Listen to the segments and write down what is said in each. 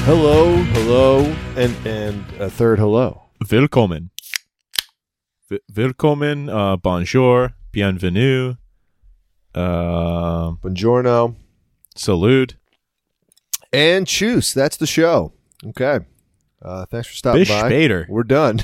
Hello, and a third hello. Willkommen. Willkommen, bonjour, bienvenue, Buongiorno. salute. And choose. That's the show. Okay. Thanks for stopping Bish by. Bader. We're done.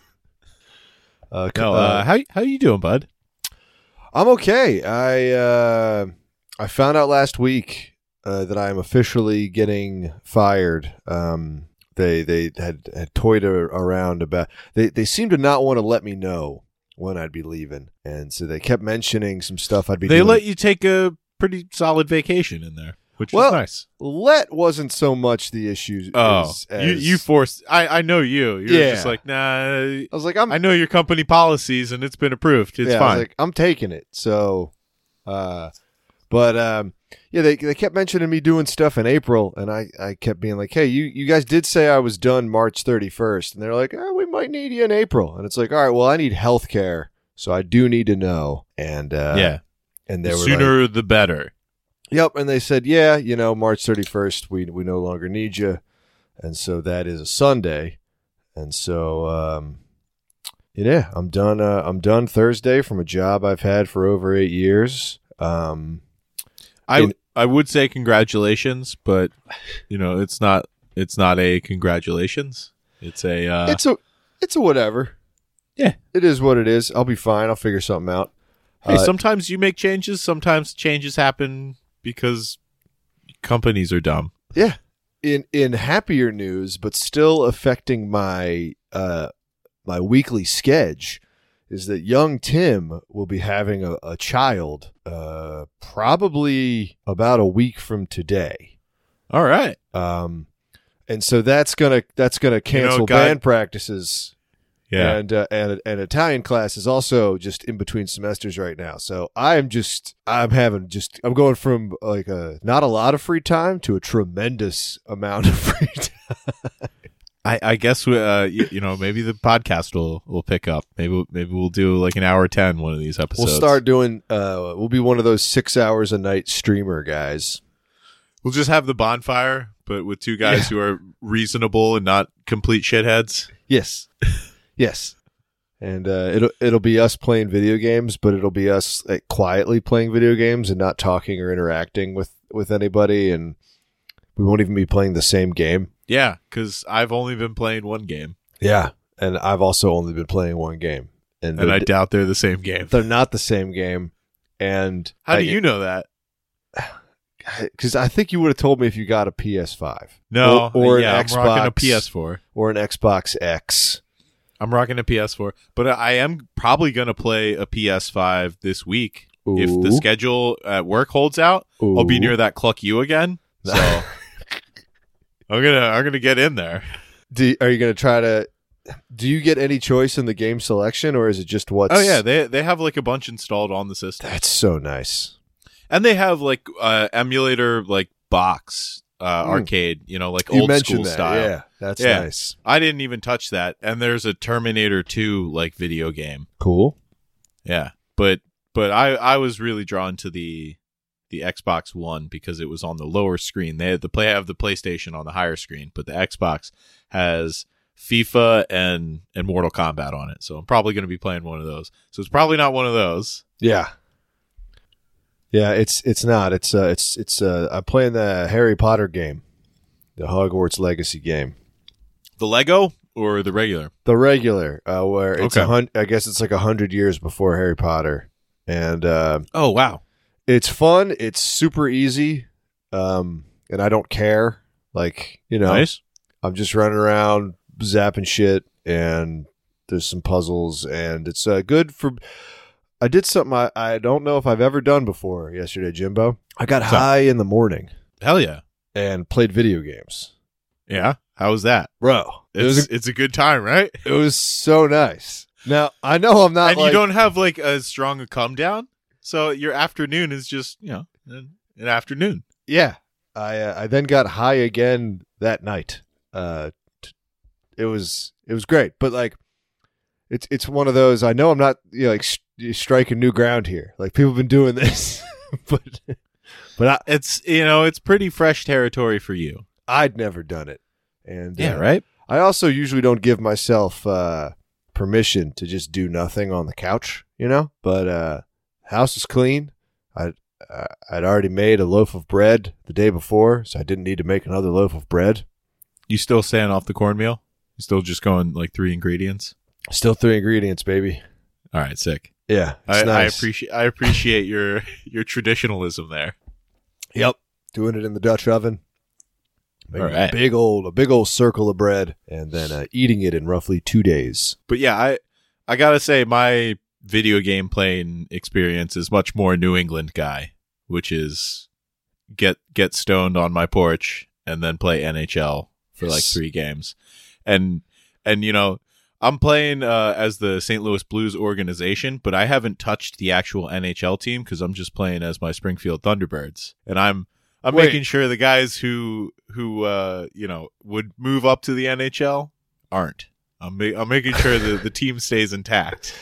How you doing, bud? I'm okay. I found out last week that I am officially getting fired. They had toyed around about. They seemed to not want to let me know when I'd be leaving, and so they kept mentioning some stuff I'd be. They doing. let you take a pretty solid vacation in there, which Well, is nice. Let wasn't so much the issue. As you forced. I know you. You're Yeah. just like, nah. I was like, I know your company policies, and it's been approved. It's I was fine. like, I'm taking it. So, they kept mentioning me doing stuff in April, and I kept being like, hey, you guys did say I was done March 31st, and they're like, we might need you in April, and it's like, all right, well, I need health care, so I do need to know, and yeah. and they The were sooner like, the better. yep, and they said, yeah, March 31st, we no longer need you, and so that is a Sunday, and so yeah, I'm done. I'm done Thursday from a job I've had for over 8 years. I would say congratulations, but it's not a congratulations. It's a It's a whatever. Yeah. It is what it is. I'll be fine. I'll figure something out. hey, sometimes you make changes, sometimes changes happen because companies are dumb. Yeah. In happier news, but still affecting my my weekly sketch, is that young Tim will be having a child probably about a week from today. All right. And so that's gonna cancel God- band practices. Yeah. And Italian class is also just in between semesters right now. So I'm going from like not a lot of free time to a tremendous amount of free time. I guess maybe the podcast will pick up. Maybe we'll do like an hour 10 one of these episodes. We'll start doing we'll be one of those 6 hours a night streamer guys. We'll just have the bonfire, but with two guys who are reasonable and not complete shitheads. Yes. Yes. And it'll be us playing video games, but it'll be us quietly playing video games and not talking or interacting with anybody, and we won't even be playing the same game. Yeah, because I've only been playing one game. Yeah. And I've also only been playing one game. And I doubt they're the same game. they're not the same game. And How do you know that? Because I think you would have told me if you got a PS5. No, or an I'm Xbox, rocking a PS4. or an Xbox X. I'm rocking a PS4, but I am probably going to play a PS5 this week. Ooh. If the schedule at work holds out, I'll be Ooh. near that Cluck U again. So I'm gonna get in there. Are you going to try to? Do you get any choice in the game selection, or is it just what's? Oh yeah, they have like a bunch installed on the system, That's so nice. and they have like emulator like box arcade, like You old mentioned school that. style. Yeah, that's Yeah. nice. I didn't even touch that, and there's a Terminator 2 like video game. Cool. Yeah, but I was really drawn to the Xbox One because it was on the lower screen. They had the PlayStation on the higher screen, but the Xbox has FIFA and Mortal Kombat on it. So I'm probably going to be playing one of those. So it's probably not one of those. Yeah. Yeah, it's not. It's I'm playing the Harry Potter game, the Hogwarts Legacy game. The Lego or the regular? The regular, where it's Okay. I guess it's like 100 years before Harry Potter, and Oh wow. it's fun. It's super easy, and I don't care. Like Nice. I'm just running around zapping shit, and there's some puzzles, and it's good for. I did something I don't know if I've ever done before yesterday, Jimbo. I got high in the morning Hell yeah. and played video games. Yeah. How was that? Bro, It's a good time, right? it was so nice. Now, I know I'm not And you don't have like as strong a come down, so your afternoon is just an afternoon. Yeah. I then got high again that night. It was great, but like it's one of those. I know I'm not striking new ground here. Like people have been doing this, but it's it's pretty fresh territory for you. I'd never done it. And Yeah, right? I also usually don't give myself permission to just do nothing on the couch, But house is clean. I'd already made a loaf of bread the day before, so I didn't need to make another loaf of bread. You still staying off the cornmeal? You still just going like 3 ingredients? Still 3 ingredients, baby. All right, sick. Yeah, it's nice. I appreciate your traditionalism there. Yep, doing it in the Dutch oven. Making All right. a big old circle of bread, and then eating it in roughly 2 days. But yeah, I gotta say my video game playing experience is much more New England guy, which is get stoned on my porch and then play NHL for like 3 games, and I'm playing as the St. Louis Blues organization, but I haven't touched the actual NHL team because I'm just playing as my Springfield Thunderbirds, and I'm making sure the guys who would move up to the NHL aren't. I'm making sure that the team stays intact.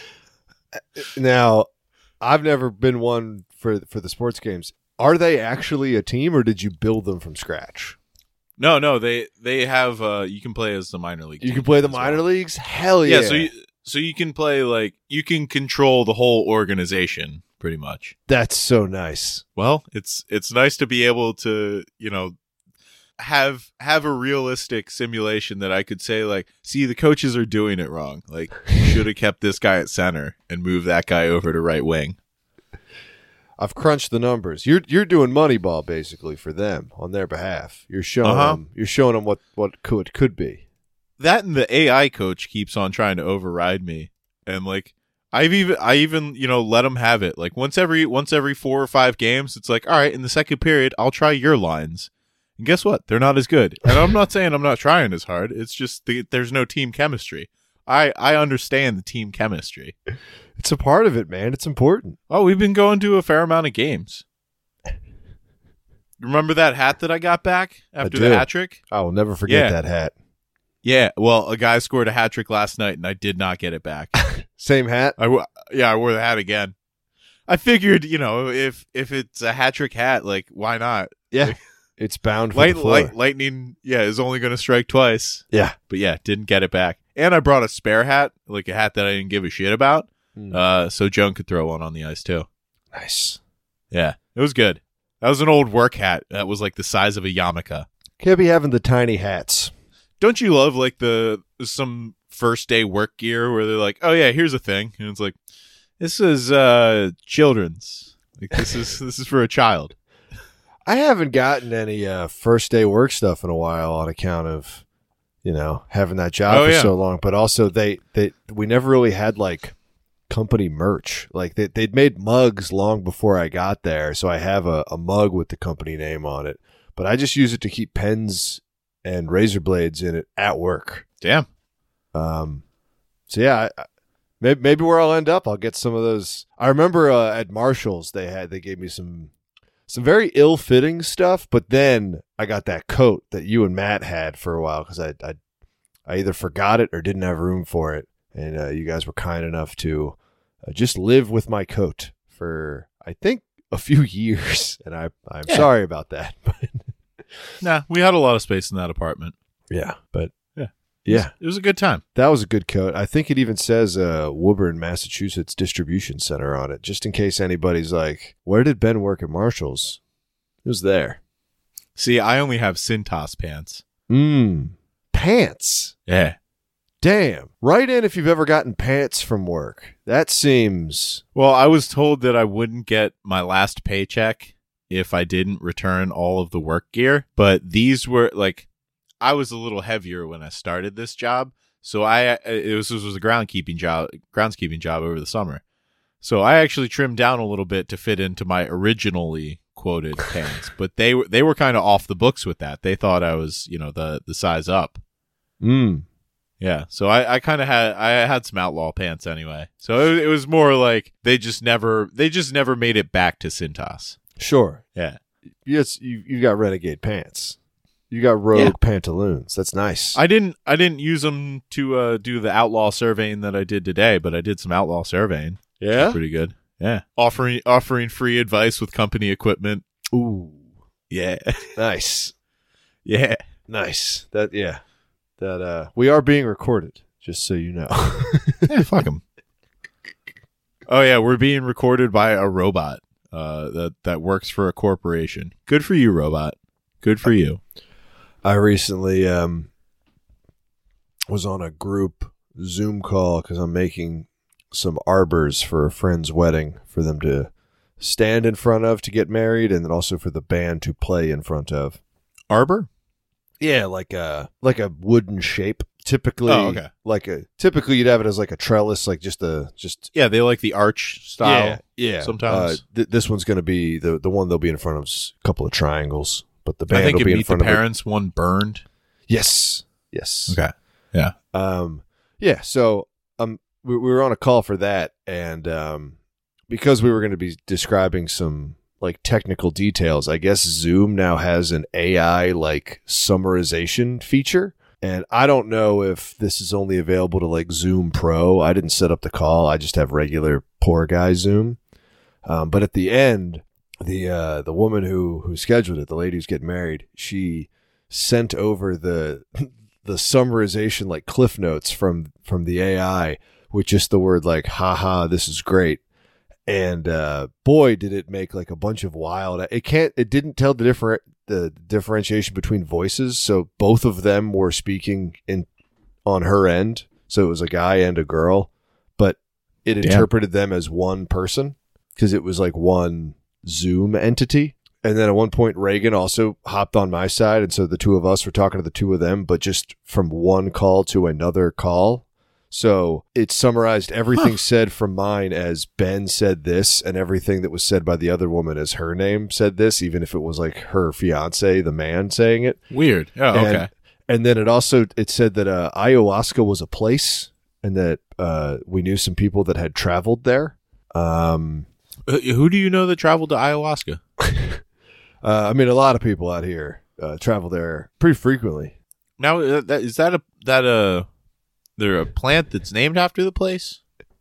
Now, I've never been one for the sports games. Are they actually a team, or did you build them from scratch? No, they have. You can play as the minor league. You can play the minor leagues. Hell yeah! Yeah, so you can play you can control the whole organization pretty much. That's so nice. Well, it's nice to be able to have a realistic simulation that I could say see, the coaches are doing it wrong. Like, you should have kept this guy at center and moved that guy over to right wing. I've crunched the numbers. You're doing Moneyball basically for them on their behalf. You're showing them what could be. That and the AI coach keeps on trying to override me, and I even let them have it. Like once every 4 or 5 games, it's like, all right, in the second period, I'll try your lines. And guess what? They're not as good. And I'm not saying I'm not trying as hard. It's just there's no team chemistry. I understand the team chemistry. It's a part of it, man. It's important. Oh, we've been going to a fair amount of games. Remember that hat that I got back after the hat trick? I will never forget that hat. Yeah, well, a guy scored a hat trick last night, and I did not get it back. Same hat? I wore the hat again. I figured, if it's a hat trick hat, why not? Yeah, it's bound for the floor. Lightning, is only going to strike twice. Yeah. But didn't get it back. And I brought a spare hat, a hat that I didn't give a shit about, so Joan could throw one on the ice too. Nice. Yeah, it was good. That was an old work hat that was the size of a yarmulke. Can't be having the tiny hats. Don't you love some first day work gear where they're like, oh yeah, here's a thing, and it's like, this is children's. This is for a child. I haven't gotten any first day work stuff in a while on account of having that job for so long. But also we never really had company merch. They'd made mugs long before I got there, so I have a mug with the company name on it. But I just use it to keep pens and razor blades in it at work. Damn. So yeah, maybe where I'll end up, I'll get some of those. I remember at Marshall's they gave me some very ill-fitting stuff, but then I got that coat that you and Matt had for a while because I either forgot it or didn't have room for it, and you guys were kind enough to just live with my coat for I think a few years, and I'm sorry about that. Nah, we had a lot of space in that apartment. Yeah, but it was a good time. That was a good coat. I think it even says Woburn, Massachusetts Distribution Center on it, just in case anybody's like, where did Ben work at Marshall's? It was there. See, I only have Cintas pants. Pants? Yeah. Damn. Write in if you've ever gotten pants from work. That seems... Well, I was told that I wouldn't get my last paycheck if I didn't return all of the work gear, but these were I was a little heavier when I started this job, so this was a groundskeeping job over the summer. So I actually trimmed down a little bit to fit into my originally quoted pants, but they were kind of off the books with that. They thought I was, the size up. Yeah, so I kind of had some outlaw pants anyway. So it was more like they just never made it back to Cintas. Sure. Yeah. Yes, you got renegade pants. You got rogue pantaloons. That's nice. I didn't use them to do the outlaw surveying that I did today, but I did some outlaw surveying. Yeah, pretty good. Yeah, offering free advice with company equipment. Ooh, yeah, nice. Yeah, nice. that we are being recorded, just so you know. Yeah, fuck him. Oh yeah, we're being recorded by a robot that works for a corporation. Good for you, robot. Good for you. I recently was on a group Zoom call because I'm making some arbors for a friend's wedding for them to stand in front of to get married, and then also for the band to play in front of. Arbor? Yeah, like a wooden shape. Typically, typically you'd have it as like a trellis, like just yeah, they like the arch style. Yeah. Sometimes this one's going to be the one they'll be in front of is a couple of triangles, but the band I think will be in Meet front the of Parents one burned. Yes. Okay. Yeah. Yeah. So we were on a call for that, and because we were going to be describing some like technical details, I guess Zoom now has an AI like summarization feature. And I don't know if this is only available to like Zoom Pro. I didn't set up the call. I just have regular poor guy Zoom. But at the end, the woman who scheduled it, the lady who's getting married, she sent over the summarization like cliff notes from the AI with just the word like, haha, this is great. And boy, did it make like a bunch of wild. It didn't tell the differentiation between voices, so both of them were speaking on her end. So it was a guy and a girl, but it interpreted them as one person because it was like one Zoom entity. And then at one point, Reagan also hopped on my side, and so the two of us were talking to the two of them, but just from one call to another call. So it summarized everything said from mine as Ben said this, and everything that was said by the other woman as her name said this, even if it was like her fiance, the man, saying it. Weird. Oh, okay. And then it said that ayahuasca was a place, and that we knew some people that had traveled there. Who do you know that traveled to ayahuasca? I mean, a lot of people out here travel there pretty frequently. Now, is that there a plant that's named after the place?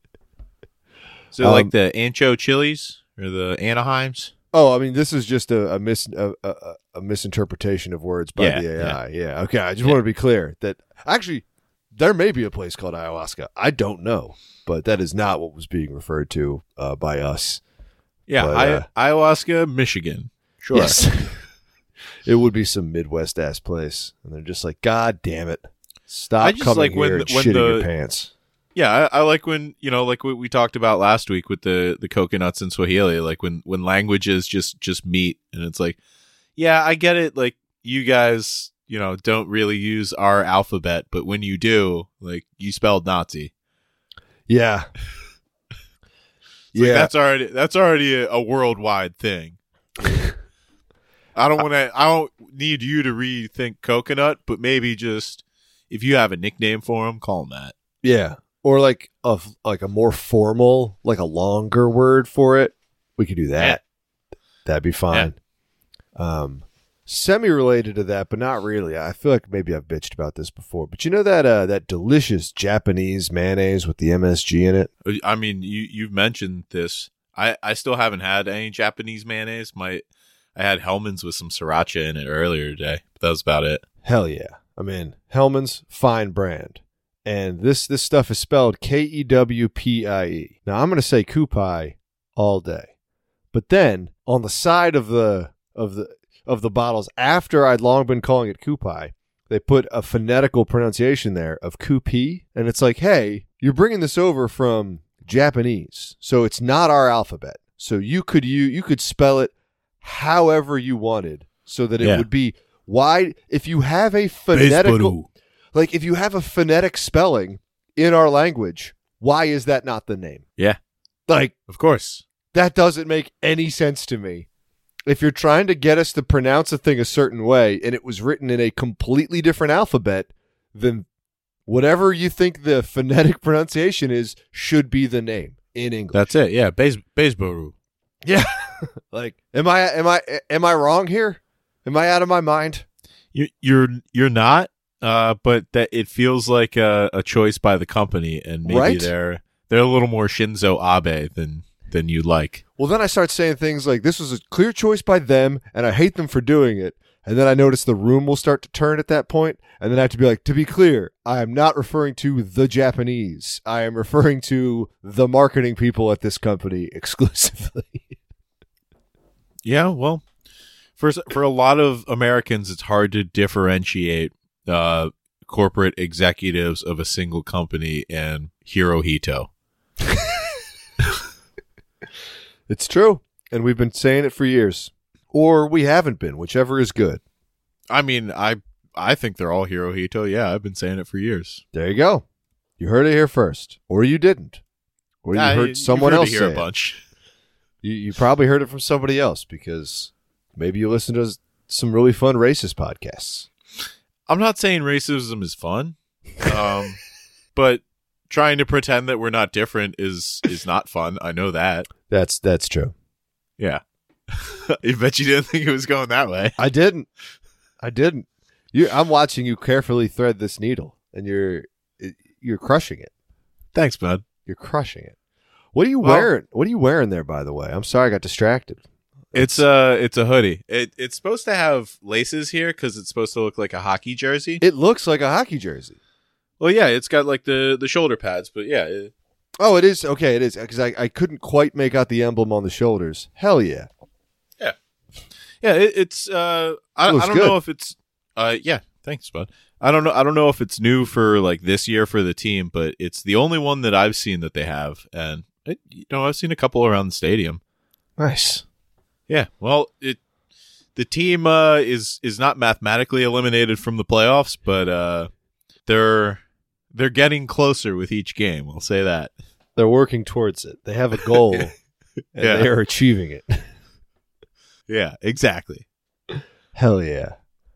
So like the Ancho Chilies or the Anaheims? Oh, I mean, this is just a misinterpretation of words by the AI. Yeah. Okay. I just want to be clear that actually there may be a place called ayahuasca. I don't know, but that is not what was being referred to by us. Yeah. But, ayahuasca, Michigan. Sure. Yes. It would be some Midwest ass place. And they're just like, God damn it. Stop coming here and shitting your pants. Yeah, I like when, like what we talked about last week with the coconuts in Swahili, like when languages just meet, and it's like, yeah, I get it. Like you guys, don't really use our alphabet, but when you do, like you spelled Nazi. Yeah. Yeah. Like, that's already a worldwide thing. I don't need you to rethink coconut, but maybe just, if you have a nickname for him, call him that. Yeah. Or like a more formal, like a longer word for it. We could do that. Yeah. That'd be fine. Yeah. Semi-related to that, but not really. I feel like maybe I've bitched about this before. But you know that delicious Japanese mayonnaise with the MSG in it? I mean, you've mentioned this. I still haven't had any Japanese mayonnaise. I had Hellman's with some sriracha in it earlier today, but that was about it. Hell yeah. I mean, Hellman's, fine brand. And this stuff is spelled Kewpie. Now, I'm going to say Kupai all day. But then, on the side of the bottles, after I'd long been calling it Kupai, they put a phonetical pronunciation there of Kupi. And it's like, hey, you're bringing this over from Japanese, so it's not our alphabet. So you could spell it however you wanted so that it would be... Why, if you have a phonetical, like if you have a phonetic spelling in our language, why is that not the name? Yeah. Like, of course. That doesn't make any sense to me. If you're trying to get us to pronounce a thing a certain way and it was written in a completely different alphabet, then whatever you think the phonetic pronunciation is should be the name in English. That's it. Yeah. Beisboru. Yeah. Like, am I wrong here? Am I out of my mind? You're not, but that it feels like a choice by the company, and maybe they're a little more Shinzo Abe than you like. Well, then I start saying things like, "This was a clear choice by them, and I hate them for doing it." And then I notice the room will start to turn at that point, and then I have to be like, to be clear, I am not referring to the Japanese. I am referring to the marketing people at this company exclusively. Yeah, well, for a lot of Americans, it's hard to differentiate corporate executives of a single company and Hirohito. It's true, and we've been saying it for years. Or we haven't been, whichever is good. I mean, I think they're all Hirohito. Yeah, I've been saying it for years. There you go. You heard it here first. Or you didn't. Or you heard someone else say a bunch. You probably heard it from somebody else because maybe you listen to some really fun racist podcasts. I'm not saying racism is fun, but trying to pretend that we're not different is not fun. I know that. That's true. Yeah. I bet you didn't think it was going that way. I didn't. I'm watching you carefully thread this needle, and you're crushing it. Thanks, bud. You're crushing it. What are you wearing? What are you wearing there, by the way? I'm sorry I got distracted. It's a hoodie. It's supposed to have laces here because it's supposed to look like a hockey jersey. It looks like a hockey jersey. Well, yeah, it's got like the shoulder pads, but yeah. Oh, it is? Okay, it is. Because I couldn't quite make out the emblem on the shoulders. Hell yeah. Yeah, it's I don't know if it's yeah, thanks, bud. I don't know if it's new for like this year for the team, but it's the only one that I've seen that they have, and I've seen a couple around the stadium. Nice. Yeah, well, the team is not mathematically eliminated from the playoffs, but they're getting closer with each game. I'll say that. They're working towards it. They have a goal, and they are achieving it. Yeah, exactly. Hell yeah.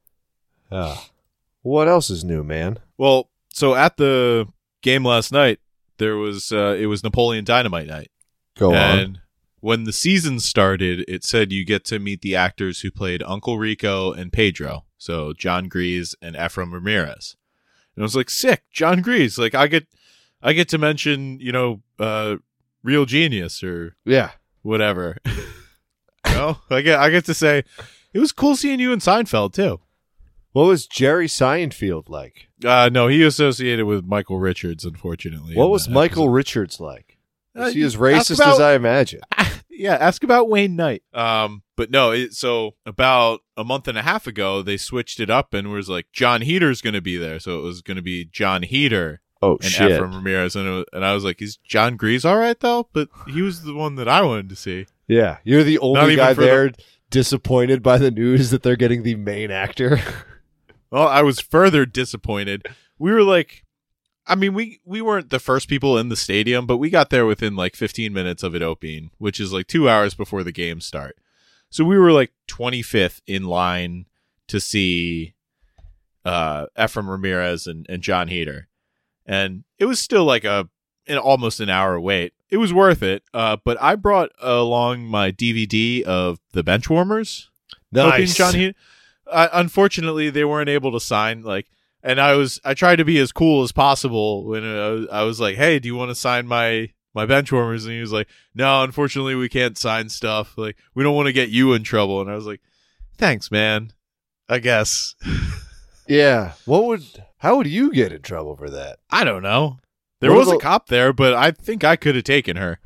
What else is new, man? Well, so at the game last night, there was it was Napoleon Dynamite night. Go on. And when the season started, it said you get to meet the actors who played Uncle Rico and Pedro. So John Grease and Efraim Ramirez. And I was like, sick, John Grease. Like I get to mention, Real Genius or whatever. I get to say it was cool seeing you in Seinfeld too. What was Jerry Seinfeld like? No, he associated with Michael Richards, unfortunately. What was Michael Richards like? Was he as racist as I imagine? Yeah, ask about Wayne Knight. But no, so about a month and a half ago, they switched it up and was like, John Heater's going to be there. So it was going to be John Heater and Efraim Ramirez. And I was like, is John Grease all right, though? But he was the one that I wanted to see. Yeah, you're the only guy there disappointed by the news that they're getting the main actor. Well, I was further disappointed. We were like, I mean, we weren't the first people in the stadium, but we got there within like 15 minutes of it opening, which is like 2 hours before the game start. So we were like 25th in line to see Efraim Ramirez and John Heater. And it was still like almost an hour wait. It was worth it. But I brought along my DVD of the Benchwarmers. Nice. John Heater. Unfortunately, they weren't able to sign and I tried to be as cool as possible when I was like, "Hey, do you want to sign my Benchwarmers?" And he was like, "No, unfortunately, we can't sign stuff. Like, we don't want to get you in trouble." And I was like, "Thanks, man. I guess." Yeah. How would you get in trouble for that? I don't know. There was a cop there, but I think I could have taken her.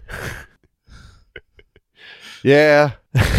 Yeah.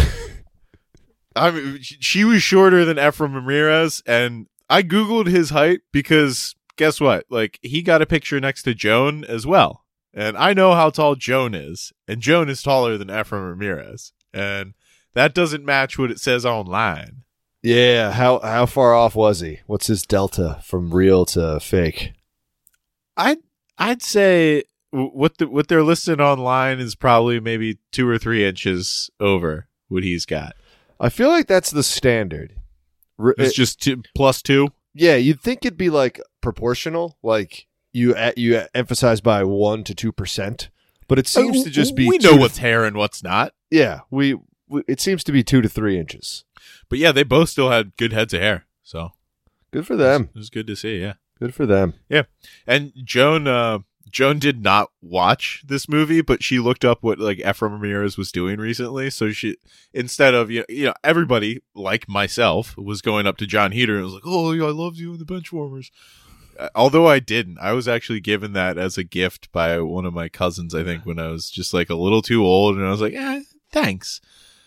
I mean, she was shorter than Efraim Ramirez, and I Googled his height because guess what? Like, he got a picture next to Joan as well. And I know how tall Joan is, and Joan is taller than Efraim Ramirez. And that doesn't match what it says online. Yeah, how far off was he? What's his delta from real to fake? I'd say what they're listed online is probably maybe 2 or 3 inches over what he's got. I feel like that's the standard. It's just +2. Yeah, you'd think it'd be like proportional, like you emphasize by 1 to 2%, but it seems to just be. We know what's hair and what's not. Yeah, it seems to be 2 to 3 inches. But yeah, they both still had good heads of hair, so good for them. It was good to see. Yeah, good for them. Yeah, and Joan Joan did not watch this movie, but she looked up what like Efra Ramirez was doing recently. So she, instead of everybody like myself was going up to John Heder and was like, "Oh, yeah, I loved you in the Benchwarmers." Although I didn't, I was actually given that as a gift by one of my cousins. I think when I was just like a little too old, and I was like, thanks."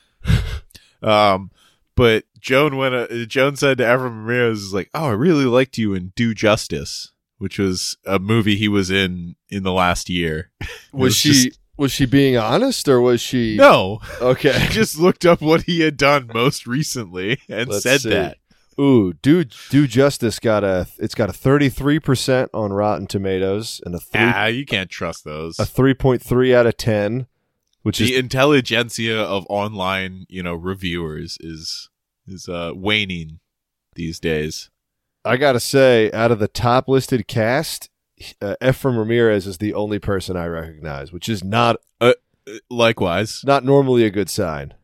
But Joan said to Efra Ramirez, like, "Oh, I really liked you in Do Justice," which was a movie he was in the last year. Was she being honest, or was she? No. Okay. She just looked up what he had done most recently and said that. Ooh, Do Justice got a 33% on Rotten Tomatoes and you can't trust those. A 3.3 out of 10, which the is intelligentsia of online, reviewers is waning these days. I gotta say, out of the top listed cast, Efra Ramirez is the only person I recognize, which is not likewise not normally a good sign.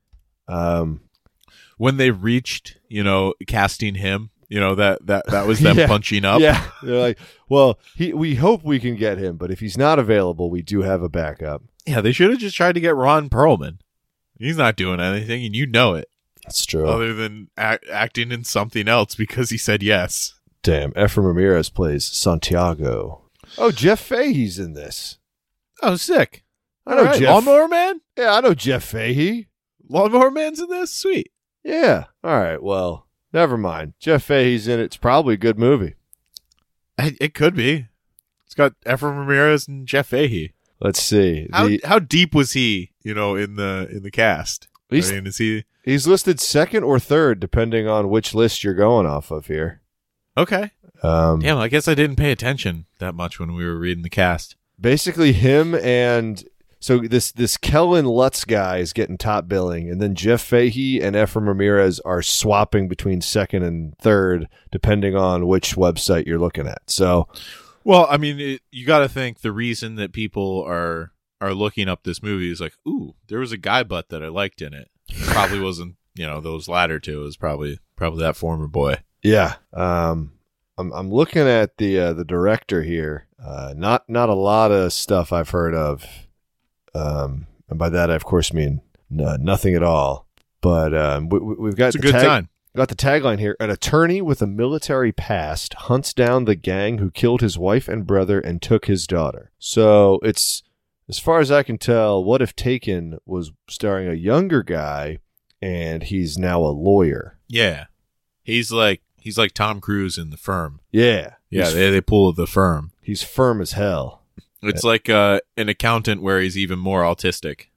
When they reached, casting him, that was them punching up. Yeah, they're like, well, we hope we can get him, but if he's not available, we do have a backup. Yeah, they should have just tried to get Ron Perlman. He's not doing anything, and you know it. That's true. Other than acting in something else because he said yes. Damn, Efra Ramirez plays Santiago. Oh, Jeff Fahey's in this. Oh, sick. I know right. Jeff. Lawnmower Man? Yeah, I know Jeff Fahey. Lawnmower Man's in this? Sweet. Yeah. All right, well, never mind. Jeff Fahey's in it. It's probably a good movie. It could be. It's got Efra Ramirez and Jeff Fahey. Let's see. How deep was he, in the cast? Is he... He's listed second or third, depending on which list you're going off of here. Okay. Damn, I guess I didn't pay attention that much when we were reading the cast. Basically, him and so this Kellen Lutz guy is getting top billing, and then Jeff Fahey and Efra Ramirez are swapping between second and third, depending on which website you're looking at. So, well, I mean, you got to think the reason that people are looking up this movie is like, ooh, there was a guy butt that I liked in it. Probably wasn't, those latter two. It was probably that former boy. Yeah. I'm looking at the director here. Not a lot of stuff I've heard of. And by that I of course mean nothing at all. But we've got it's a good sign. Got the tagline here: an attorney with a military past hunts down the gang who killed his wife and brother and took his daughter. So it's, as far as I can tell, What If Taken was starring a younger guy, and he's now a lawyer. Yeah, he's like Tom Cruise in The Firm. Yeah, they pull The Firm. He's firm as hell. It's like an accountant where he's even more autistic.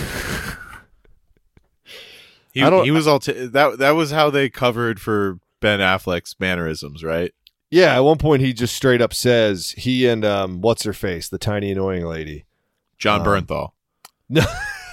He was that was how they covered for Ben Affleck's mannerisms, right? Yeah, at one point he just straight up says he and what's her face, the tiny annoying lady. John Bernthal. No.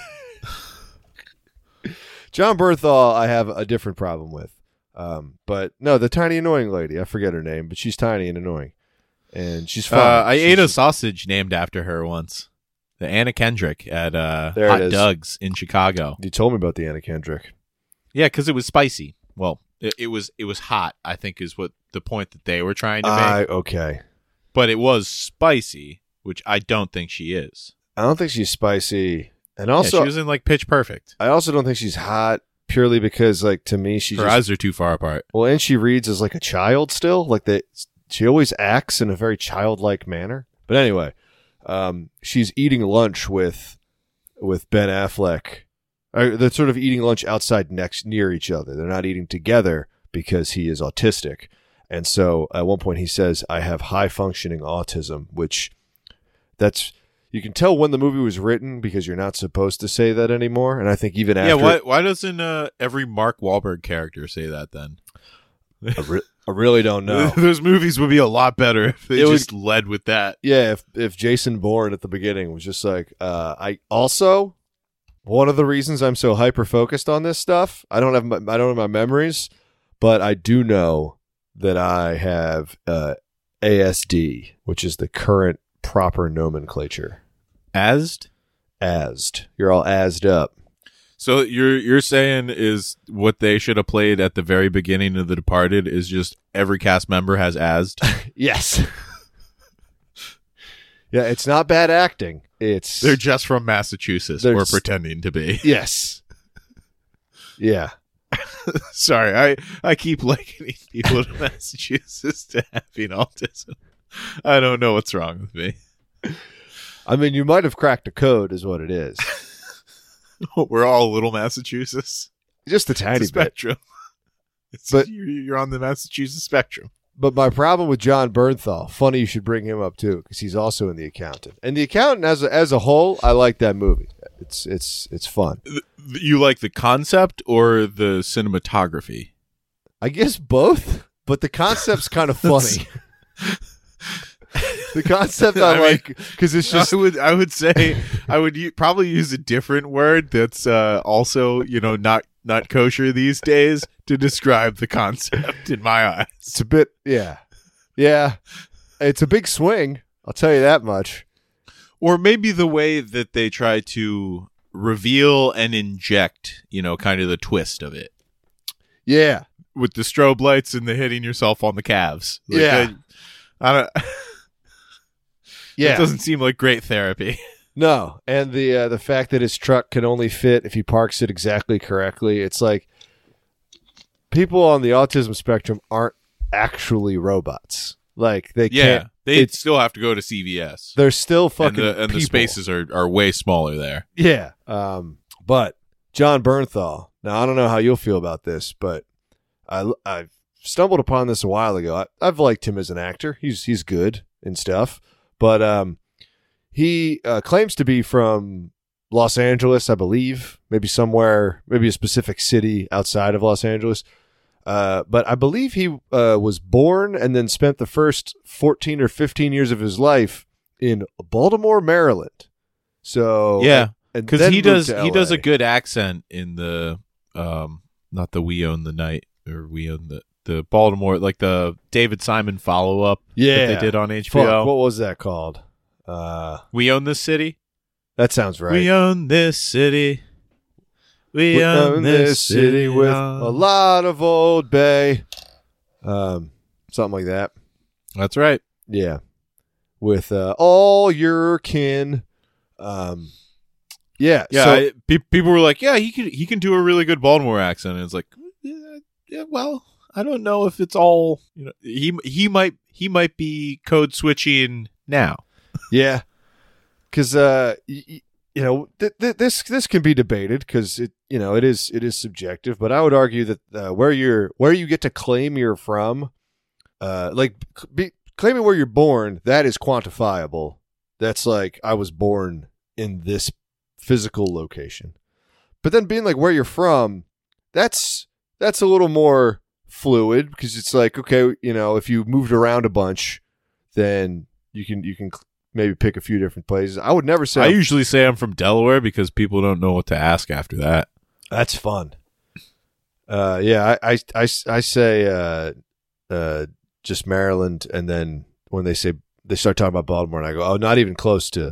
John Bernthal I have a different problem with. But no, the tiny annoying lady, I forget her name, but she's tiny and annoying. And she's fine. I ate a sausage named after her once. The Anna Kendrick at Hot Doug's in Chicago. You told me about the Anna Kendrick. Yeah, because it was spicy. Well, it was hot, I think is what the point that they were trying to make. Okay. But it was spicy, which I don't think she is. I don't think she's spicy. And also, she was in like Pitch Perfect. I also don't think she's hot purely because, like, to me, her eyes are too far apart. Well, and she reads as like a child still. Like she always acts in a very childlike manner. But anyway, she's eating lunch with Ben Affleck. They're sort of eating lunch outside near each other. They're not eating together because he is autistic. And so at one point he says, I have high functioning autism, which you can tell when the movie was written because you're not supposed to say that anymore. And I think even after... Yeah, why doesn't every Mark Wahlberg character say that then? I really don't know. Those movies would be a lot better if they just led with that. Yeah, if Jason Bourne at the beginning was just like, I also... One of the reasons I'm so hyper focused on this stuff, I don't have my memories, but I do know that I have ASD, which is the current proper nomenclature. ASD? ASD. You're all ASD up. So you're saying is what they should have played at the very beginning of The Departed is just every cast member has ASD? Yes. Yeah, it's not bad acting. They're just from Massachusetts, or pretending to be. Yes. Yeah. Sorry, I keep likening people to Massachusetts to having autism. I don't know what's wrong with me. I mean, you might have cracked a code, is what it is. We're all little Massachusetts. Just a tiny spectrum. But you're on the Massachusetts spectrum. But my problem with John Bernthal, funny you should bring him up too, because he's also in The Accountant. And The Accountant as a whole, I like that movie. It's fun. You like the concept or the cinematography? I guess both, but the concept's kind of funny. The concept I like because it's just. I would say I would probably use a different word that's also not kosher these days to describe the concept in my eyes. It's a bit, yeah. It's a big swing. I'll tell you that much. Or maybe the way that they try to reveal and inject, kind of the twist of it. Yeah, with the strobe lights and the hitting yourself on the calves. I don't. Yeah, it doesn't seem like great therapy. No, and the fact that his truck can only fit if he parks it exactly correctly. It's like people on the autism spectrum aren't actually robots. Like they can't. They still have to go to CVS. They're still fucking and the spaces are way smaller there. Yeah. But John Bernthal. Now I don't know how you'll feel about this, but I stumbled upon this a while ago. I've liked him as an actor. He's good and stuff. But he claims to be from Los Angeles, I believe, maybe a specific city outside of Los Angeles. But I believe he was born and then spent the first 14 or 15 years of his life in Baltimore, Maryland. So yeah, because he does a good accent in the not the We Own the Night or We Own the Baltimore, like the David Simon follow-up that they did on HBO. Fuck, what was that called? We Own This City? That sounds right. We own this city. We own this city with a lot of Old Bay. Something like that. That's right. Yeah. With all your kin. Yeah. So, people were like, yeah, he can do a really good Baltimore accent. And it's like, yeah, well, I don't know if it's all, he might be code switching now. Yeah. Because this can be debated because it is subjective, but I would argue that where you get to claim you're from, claiming where you're born, that is quantifiable. That's like I was born in this physical location. But then being like where you're from, that's a little more fluid because it's like, okay, if you moved around a bunch, then you can maybe pick a few different places. I would never say. I usually say I'm from Delaware because people don't know what to ask after that. That's fun. Yeah, I say just Maryland, and then when they start talking about Baltimore, and I go, oh, not even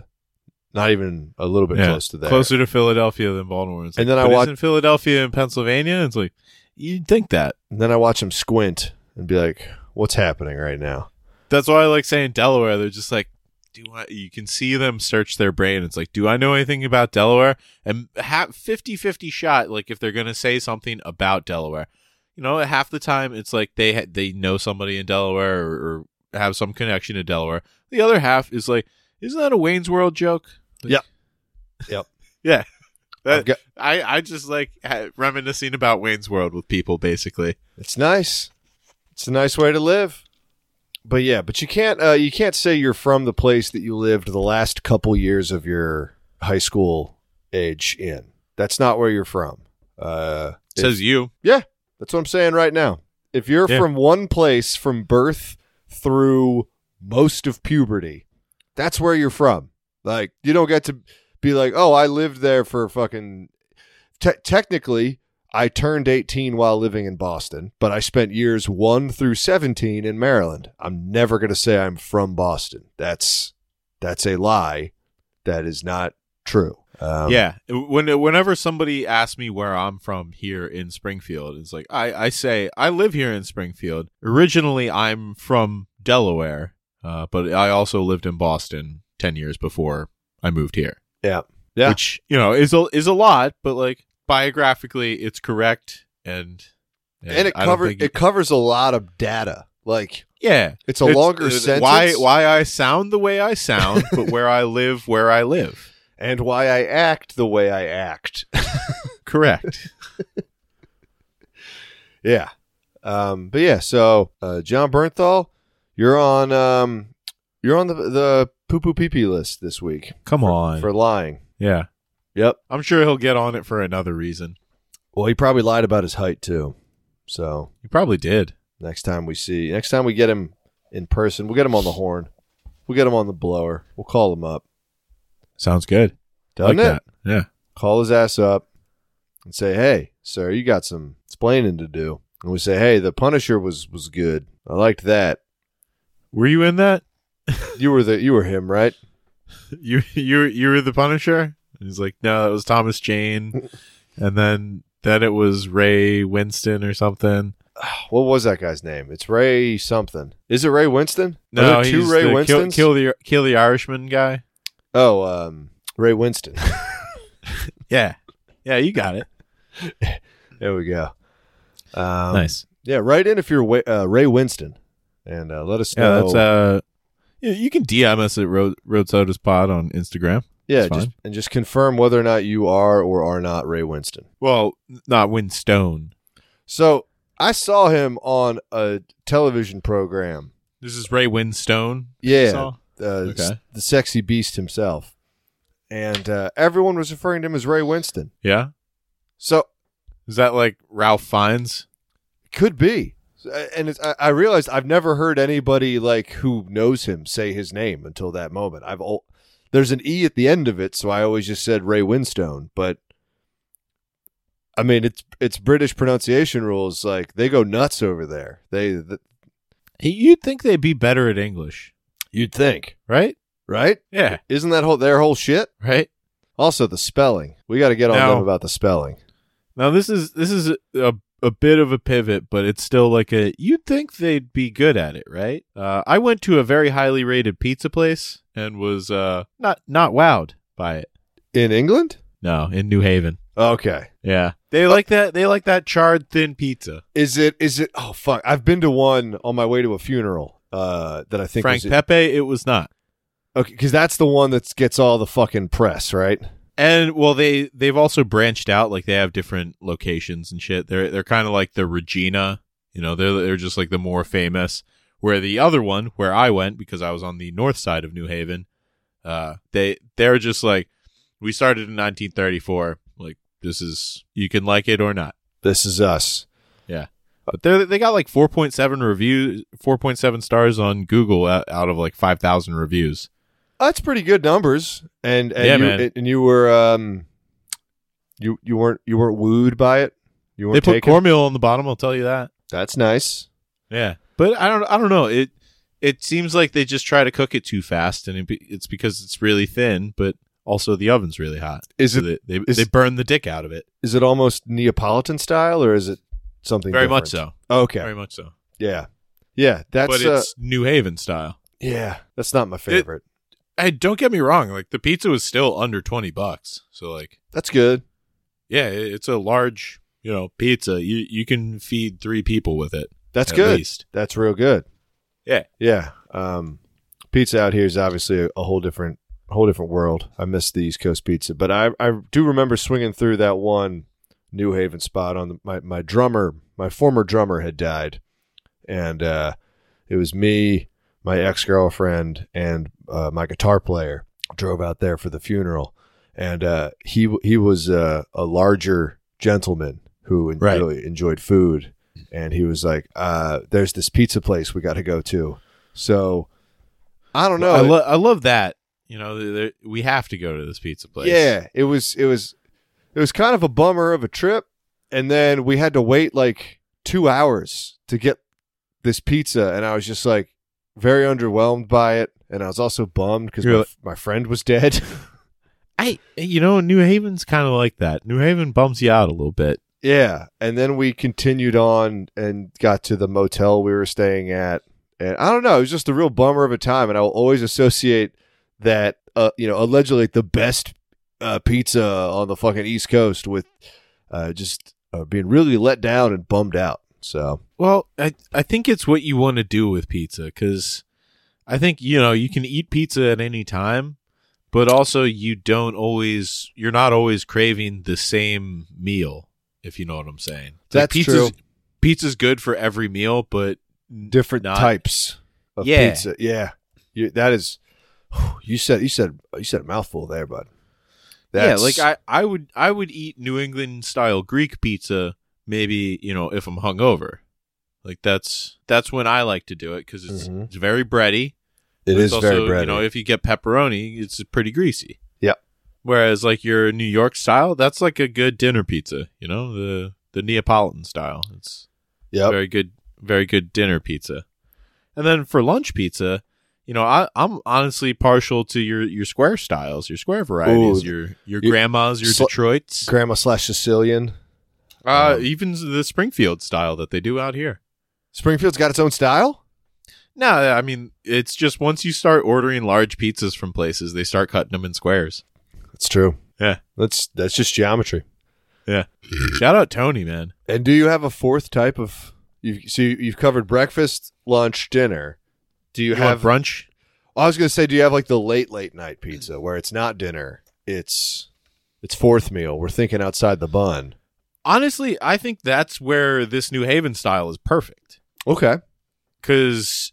a little bit close to that. Closer to Philadelphia than Baltimore. It's and like, then I watch isn't Philadelphia in Pennsylvania. It's like you'd think that. And then I watch them squint and be like, what's happening right now? That's why I like saying Delaware. They're just like, you can see them search their brain. It's like, do I know anything about Delaware? And 50-50 shot, like if they're going to say something about Delaware, half the time it's like they know somebody in Delaware or have some connection to Delaware. The other half is like, isn't that a Wayne's World joke? Like, Yep. Yeah. I just like reminiscing about Wayne's World with people, basically. It's nice. It's a nice way to live. But you can't say you're from the place that you lived the last couple years of your high school age in. That's not where you're from. Says you. Yeah, that's what I'm saying right now. If you're from one place from birth through most of puberty, that's where you're from. Like, you don't get to be like, oh, I lived there for fucking... Technically, I turned 18 while living in Boston, but I spent years 1 through 17 in Maryland. I'm never going to say I'm from Boston. That's a lie. That is not true. Whenever somebody asks me where I'm from here in Springfield, it's like I say I live here in Springfield. Originally, I'm from Delaware, but I also lived in Boston 10 years before I moved here. Yeah. Yeah. Which, is a lot, but like biographically it's correct and it covers a lot of data. Like, yeah, it's a longer sentence. Why I sound the way I sound, but where I live, and why I act the way I act. Correct. Yeah. But yeah, so John Bernthal, you're on the poo poo pee pee list this week. Come on. For lying. Yeah. Yep. I'm sure he'll get on it for another reason. Well, he probably lied about his height too. So he probably did. Next time we get him in person, we'll get him on the horn. We'll get him on the blower. We'll call him up. Sounds good. Doesn't like it? That. Yeah. Call his ass up and say, "Hey, sir, you got some explaining to do." And we say, "Hey, the Punisher was good. I liked that." Were you in that? You were him, right? You were the Punisher? And he's like, "No, that was Thomas Jane." And then it was Ray Winston or something. What was that guy's name? It's Ray something. Is it Ray Winston? No, he's he's Ray the Winstons? kill the Irishman guy. Oh, Ray Winston. Yeah, you got it. There we go. Nice. Yeah, write in if you're Ray Winston, and let us know. Yeah, that's you can DM us at Road Sodas Pod on Instagram. Yeah, just confirm whether or not you are or are not Ray Winston. Well, not Winstone. So I saw him on a television program. This is Ray Winstone. Yeah, okay. The sexy beast himself, and everyone was referring to him as Ray Winston. Yeah. So is that like Ralph Fiennes? Could be. And I realized I've never heard anybody like who knows him say his name until that moment. There's an E at the end of it, so I always just said Ray Winstone. But I mean, it's British pronunciation rules. Like they go nuts over there. You'd think they'd be better at English. You'd think, right? Right? Yeah. Isn't that their whole shit? Right. Also, the spelling. We got to get on them about the spelling. Now this is a bit of a pivot, but it's still like you'd think they'd be good at it, right? I went to a very highly rated pizza place and was not wowed by it. In England? No, in New Haven. Okay. Yeah. They like that charred thin pizza. Is it oh fuck. I've been to one on my way to a funeral that I think Frank Pepe, it was not. Okay, cuz that's the one that gets all the fucking press, right? And well, they've also branched out. Like they have different locations and shit. They're kind of like the Regina, They're just like the more famous. Where the other one, where I went because I was on the north side of New Haven, they're just like, we started in 1934. Like this is, you can like it or not. This is us. Yeah, but they got like 4.7 stars on Google out of like 5,000 reviews. That's pretty good numbers, and yeah, man. And you were you weren't wooed by it. You weren't. They put cornmeal on the bottom. I'll tell you that. That's nice. Yeah, but I don't know. It seems like they just try to cook it too fast, and it's because it's really thin, but also the oven's really hot. They burn the dick out of it? Is it almost Neapolitan style, or is it something very different? much so? Okay, very much so. Yeah. That's but it's New Haven style. Yeah, that's not my favorite. Hey, don't get me wrong. Like the pizza was still under $20, so like that's good. Yeah, it's a large, pizza. You can feed 3 people with it. That's good. Least. That's real good. Yeah, yeah. Pizza out here is obviously a whole different world. I miss the East Coast pizza, but I do remember swinging through that one New Haven spot on my drummer. My former drummer had died, and it was me, my ex-girlfriend, and my guitar player drove out there for the funeral, and he was a larger gentleman who really enjoyed food, and he was like, "There's this pizza place we got to go to." So I don't know. I love that. We have to go to this pizza place. Yeah, it was kind of a bummer of a trip, and then we had to wait like 2 hours to get this pizza, and I was just like very underwhelmed by it, and I was also bummed because my friend was dead. New Haven's kind of like that. New Haven bums you out a little bit. Yeah, and then we continued on and got to the motel we were staying at, and I don't know, it was just a real bummer of a time, and I will always associate that allegedly the best pizza on the fucking East Coast with just being really let down and bummed out. So, well, I think it's what you want to do with pizza, because I think, you can eat pizza at any time, but also you're not always craving the same meal, if you know what I'm saying. That's true. Pizza's good for every meal, but different types of pizza. Yeah. That is, you said a mouthful there, bud. Like I would eat New England style Greek pizza maybe, if I'm hungover. Like that's when I like to do it, because it's very bready. It is also, very bready. If you get pepperoni, it's pretty greasy. Yeah. Whereas like your New York style, that's like a good dinner pizza. The Neapolitan style. It's very good dinner pizza. And then for lunch pizza, I'm honestly partial to your square styles, your square varieties, your grandmas, your Detroits, grandma / Sicilian, even the Springfield style that they do out here. Springfield's got its own style? No, I mean, it's just once you start ordering large pizzas from places, they start cutting them in squares. That's true. Yeah, that's just geometry. Yeah. Shout out Tony, man. And do you have a fourth type of? You've covered breakfast, lunch, dinner. Do you have brunch? Well, I was going to say, do you have like the late night pizza where it's not dinner, it's fourth meal? We're thinking outside the bun. Honestly, I think that's where this New Haven style is perfect. Okay. Because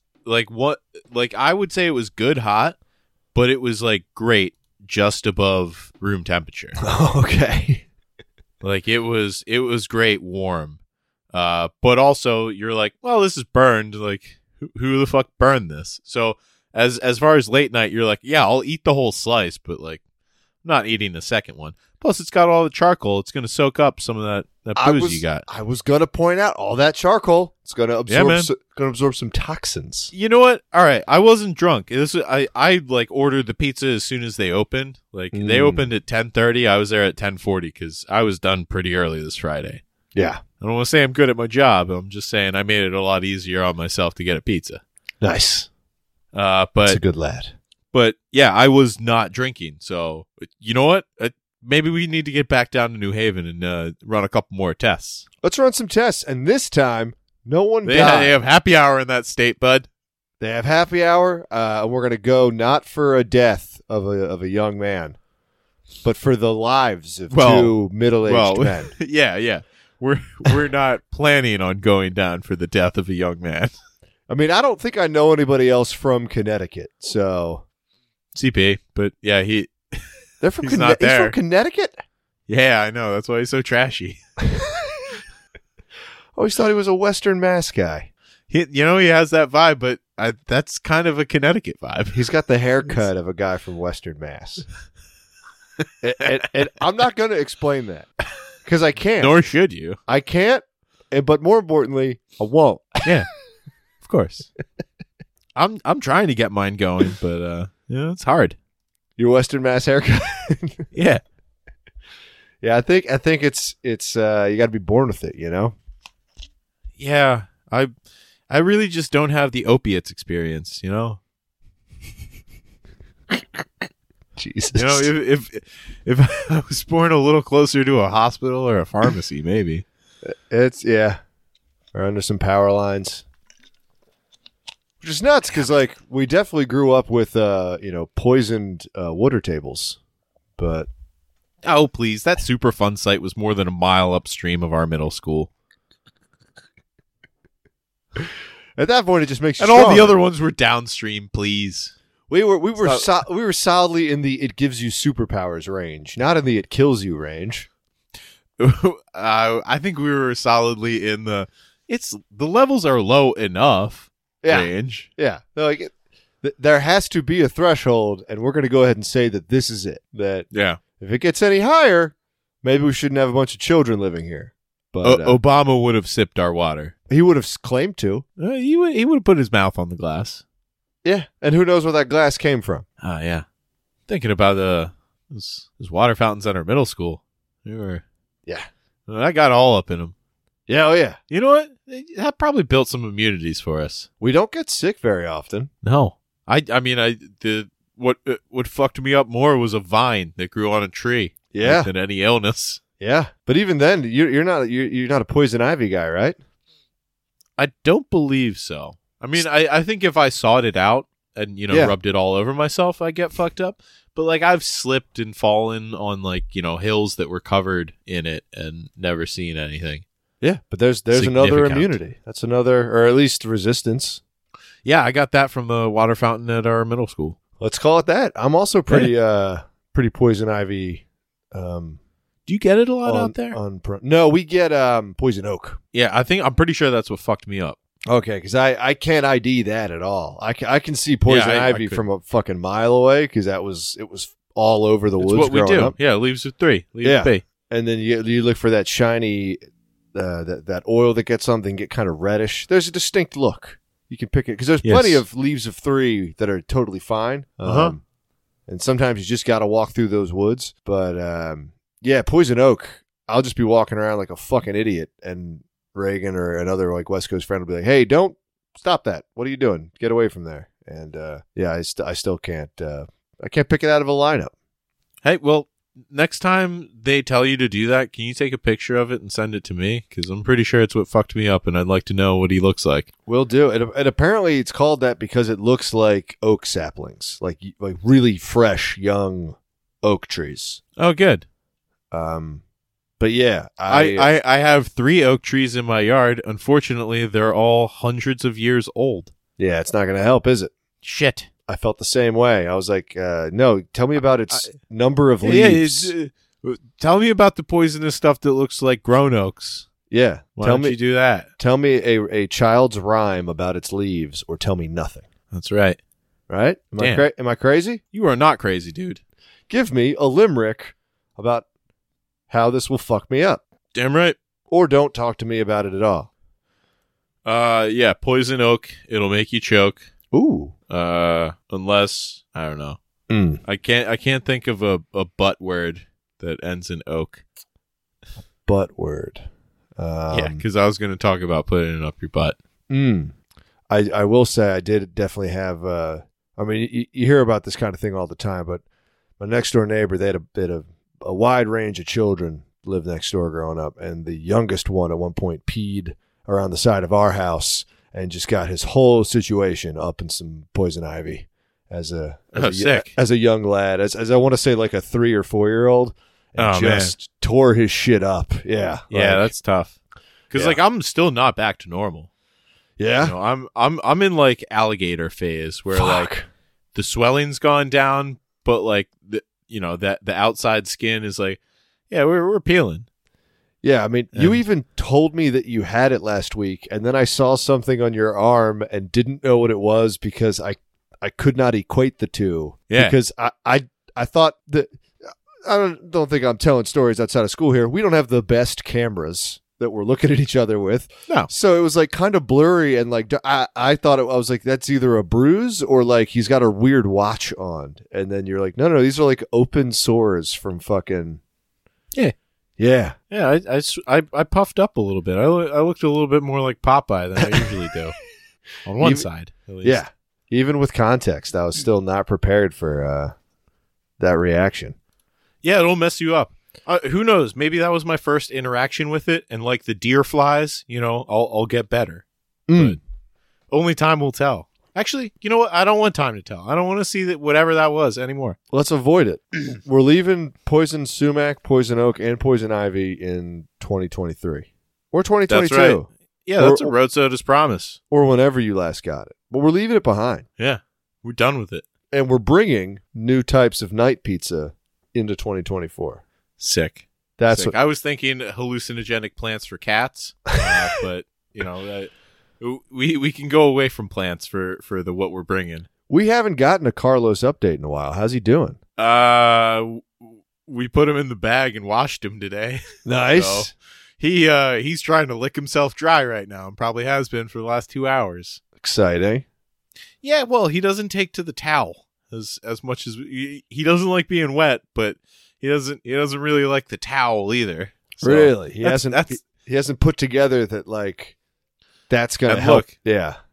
I would say it was good hot, but it was like great just above room temperature. Okay. Like it was great warm. But also you're like, well, this is burned. Like who the fuck burned this? So as far as late night, you're like, yeah, I'll eat the whole slice, but like I'm not eating the second one. Plus it's got all the charcoal. It's going to soak up some of that booze you got. I was going to point out all that charcoal. It's going to absorb some toxins. You know what? All right. I wasn't drunk. I like ordered the pizza as soon as they opened. Like they opened at 10:30. I was there at 10:40 because I was done pretty early this Friday. Yeah. I don't want to say I'm good at my job. I'm just saying I made it a lot easier on myself to get a pizza. Nice. But that's a good lad. But yeah, I was not drinking. So you know what? Maybe we need to get back down to New Haven and run a couple more tests. Let's run some tests. And this time, no one died. They have happy hour in that state, bud. They have happy hour. And we're going to go not for a death of a young man, but for the lives of two middle-aged men. Yeah. We're not planning on going down for the death of a young man. I mean, I don't think I know anybody else from Connecticut, so CP. But yeah, they're from he's not there. He's from Connecticut? Yeah, I know. That's why he's so trashy. I always thought he was a Western Mass guy. He has that vibe, but that's kind of a Connecticut vibe. He's got the haircut of a guy from Western Mass. and I'm not going to explain that because I can't. Nor should you. I can't, but more importantly, I won't. Yeah, of course. I'm trying to get mine going, but it's hard. Your Western Mass haircut. Yeah. Yeah, I think it's you got to be born with it, Yeah, I really just don't have the opiates experience, Jesus. If I was born a little closer to a hospital or a pharmacy, maybe. Or under some power lines. Which is nuts because, we definitely grew up with, poisoned water tables. But oh, please! That Superfund site was more than a mile upstream of our middle school. At that point, it just makes you and stronger. All the other ones were downstream. Please, we were solidly in the "it gives you superpowers" range, not in the "it kills you" range. I think we were solidly in the levels are low enough. Range. Yeah. There has to be a threshold, and we're going to go ahead and say that this is it. That if it gets any higher, maybe we shouldn't have a bunch of children living here. But Obama would have sipped our water. He would have claimed to. He would have put his mouth on the glass. Yeah, and who knows where that glass came from? Yeah. Thinking about those water fountains at our middle school. I got all up in them. Yeah, yeah. You know what? That probably built some immunities for us. We don't get sick very often. No. I mean, the what fucked me up more was a vine that grew on a tree. Yeah. Than any illness. Yeah, but even then, you're not a poison ivy guy, right? I don't believe so. I mean, I think if I sought it out and rubbed it all over myself, I get fucked up. But like I've slipped and fallen on like hills that were covered in it and never seen anything. Yeah, but there's another immunity. That's another, or at least resistance. Yeah, I got that from the water fountain at our middle school. Let's call it that. I'm also pretty poison ivy. Do you get it a lot out there? No, we get poison oak. Yeah, I'm pretty sure that's what fucked me up. Okay, because I can't ID that at all. I can see poison ivy from a fucking mile away because it was all over the woods. What we do. Up. Yeah, leaves of 3. Leaves of B. And then you look for that shiny, that oil that gets something get kind of reddish. There's a distinct look. You can pick it because there's plenty of leaves of 3 that are totally fine. And sometimes you just got to walk through those woods. But yeah, poison oak. I'll just be walking around like a fucking idiot, and Reagan or another like West Coast friend will be like, "Hey, don't stop that! What are you doing? Get away from there!" And yeah, I still can't. I can't pick it out of a lineup. Hey, well, next time they tell you to do that, can you take a picture of it and send it to me? Because I'm pretty sure it's what fucked me up, and I'd like to know what he looks like. Will do. And apparently, it's called that because it looks like oak saplings, like really fresh young oak trees. Oh, good. But yeah, I have 3 oak trees in my yard. Unfortunately, they're all hundreds of years old. Yeah, it's not going to help, is it? Shit. I felt the same way. I was like, no, tell me about its number of leaves. Tell me about the poisonous stuff that looks like grown oaks. Yeah. Why don't you do that? Tell me a child's rhyme about its leaves, or tell me nothing. That's right. Right? Am I crazy? You are not crazy, dude. Give me a limerick about how this will fuck me up. Damn right. Or don't talk to me about it at all. Yeah, poison oak. It'll make you choke. Ooh. Unless I don't know. I can't think of a butt word that ends in oak. Butt word. Yeah, because I was going to talk about putting it up your butt. I will say I did definitely have. I mean, you hear about this kind of thing all the time, but my next door neighbor, they had a wide range of children lived next door growing up, and the youngest one at one point peed around the side of our house and just got his whole situation up in some poison ivy as a young lad, as I want to say like a 3 or 4 year old, and just tore his shit up. Yeah, that's tough. Because like I'm still not back to normal. Yeah, I'm in like alligator phase where like the swelling's gone down, but like that the outside skin is like, yeah, we're peeling. Yeah, I mean, you even told me that you had it last week, and then I saw something on your arm and didn't know what it was because I could not equate the two. Yeah, because I thought that I don't think I'm telling stories outside of school here. We don't have the best cameras that we're looking at each other with. No, so it was like kind of blurry, and like I thought I was like, that's either a bruise or like he's got a weird watch on, and then you're like, no, these are like open sores from fucking yeah. I puffed up a little bit. I looked a little bit more like Popeye than I usually do on one side, at least. Yeah, even with context, I was still not prepared for that reaction. Yeah, it'll mess you up. Who knows? Maybe that was my first interaction with it, and like the deer flies, I'll get better. But only time will tell. Actually, you know what? I don't want time to tell. I don't want to see that whatever that was anymore. Let's avoid it. We're leaving poison sumac, poison oak, and poison ivy in 2023 or 2022. That's right. Yeah, that's a Road Soda's promise. Or whenever you last got it. But we're leaving it behind. Yeah, we're done with it. And we're bringing new types of night pizza into 2024. Sick. That's Sick. I was thinking hallucinogenic plants for cats, but we can go away from plants for what we're bringing. We haven't gotten a Carlos update in a while. How's he doing? We put him in the bag and washed him today. Nice. So he's trying to lick himself dry right now, and probably has been for the last 2 hours. Exciting. Yeah, well, he doesn't take to the towel as much as he doesn't like being wet, but he doesn't really like the towel either. So really, he hasn't put together that like that's gonna help. Look, yeah,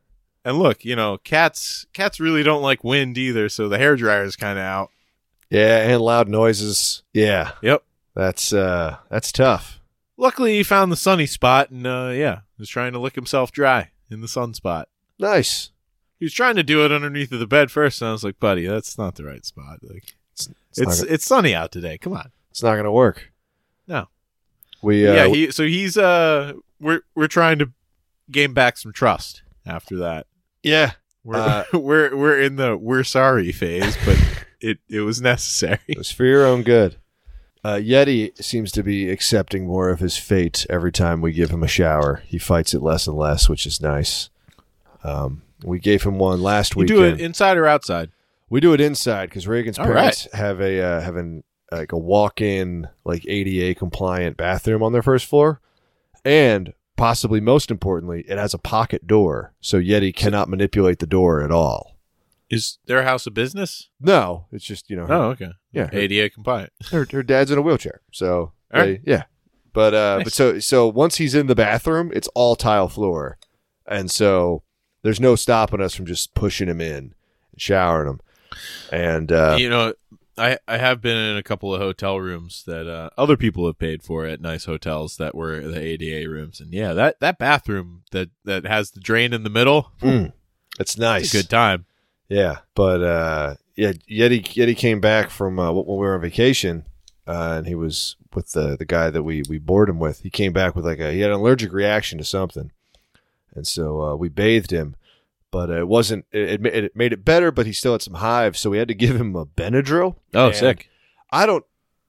And look, cats really don't like wind either, so the hairdryer is kind of out. Yeah, and loud noises. Yeah. Yep. That's tough. Luckily, he found the sunny spot and, was trying to lick himself dry in the sun spot. Nice. He was trying to do it underneath of the bed first, and I was like, buddy, that's not the right spot. Like, it's sunny out today. Come on. It's not going to work. No. He's we're trying to gain back some trust after that. Yeah. We're in the we're sorry phase, but it was necessary. It was for your own good. Yeti seems to be accepting more of his fate every time we give him a shower. He fights it less and less, which is nice. We gave him one last weekend. You do it inside or outside? We do it inside because Reagan's All parents right. have a walk-in, like ADA compliant bathroom on their first floor, and possibly most importantly, it has a pocket door, so Yeti cannot manipulate the door at all. Is their house a business? No, it's just Oh, okay. Yeah, ADA compliant. her dad's in a wheelchair, so All right. yeah. But Nice. but so once he's in the bathroom, it's all tile floor, and so there's no stopping us from just pushing him in and showering him. And I have been in a couple of hotel rooms that other people have paid for at nice hotels that were the ADA rooms, and yeah, that bathroom that has the drain in the middle, it's nice. it's a good time. Yeah, but Yeti came back from when we were on vacation, and he was with the guy that we bored him with. He came back with he had an allergic reaction to something, and so we bathed him. But it wasn't. It made it better, but he still had some hives, so we had to give him a Benadryl. Oh, And sick! I'm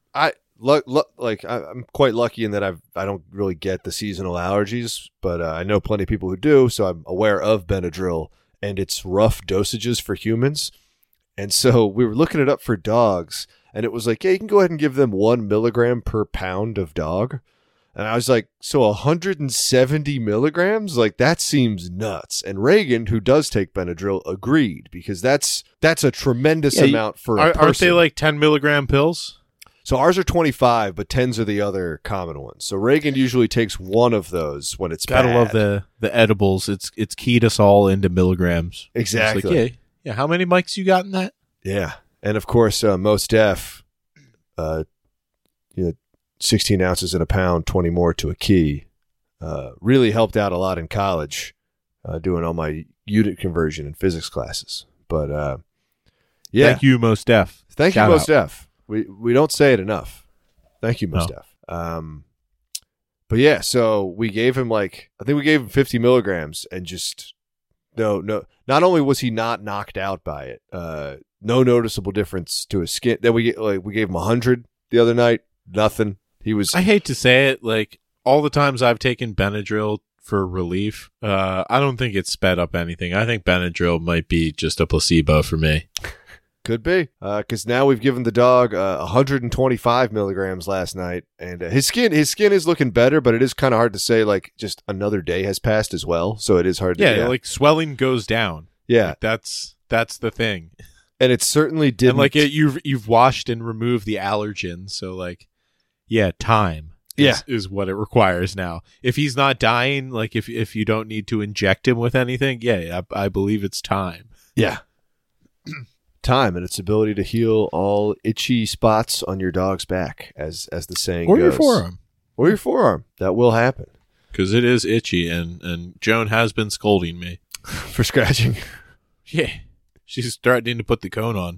quite lucky in that I don't really get the seasonal allergies, but I know plenty of people who do, so I'm aware of Benadryl and its rough dosages for humans. And so we were looking it up for dogs, and it was like, yeah, you can go ahead and give them 1 milligram per pound of dog. And I was like, so 170 milligrams? Like, that seems nuts. And Reagan, who does take Benadryl, agreed, because that's a tremendous amount for a person. Aren't they like 10 milligram pills? So ours are 25, but 10s are the other common ones. So Reagan usually takes one of those when it's Gotta bad. love the edibles. It's keyed us all into milligrams. Exactly. It's like, yeah. How many mics you got in that? Yeah. And of course, Mos Def, 16 ounces in a pound, 20 more to a key, really helped out a lot in college, doing all my unit conversion in physics classes. But yeah. Thank you, Mos Def. Thank you, Shout Mos out. Def. We don't say it enough. Thank you, Mos No. Def. But yeah, so we gave him I think we gave him 50 milligrams, and just no. Not only was he not knocked out by it, no noticeable difference to his skin. Then we gave him 100 the other night. Nothing. He was. I hate to say it, like all the times I've taken Benadryl for relief, I don't think it's sped up anything. I think Benadryl might be just a placebo for me. Could be, because now we've given the dog 125 milligrams last night, and his skin is looking better, but it is kind of hard to say. Just another day has passed as well, so it is hard to. Yeah, like swelling goes down. Yeah, Like, that's the thing. and it certainly didn't. And you've washed and removed the allergen, so time. Is what it requires now. If he's not dying, like if you don't need to inject him with anything, I believe it's time. Yeah. Time and its ability to heal all itchy spots on your dog's back, as the saying Or goes. your forearm. Or your forearm. That will happen. Because it is itchy, and Joan has been scolding me. For scratching. Yeah. She's starting to put the cone on.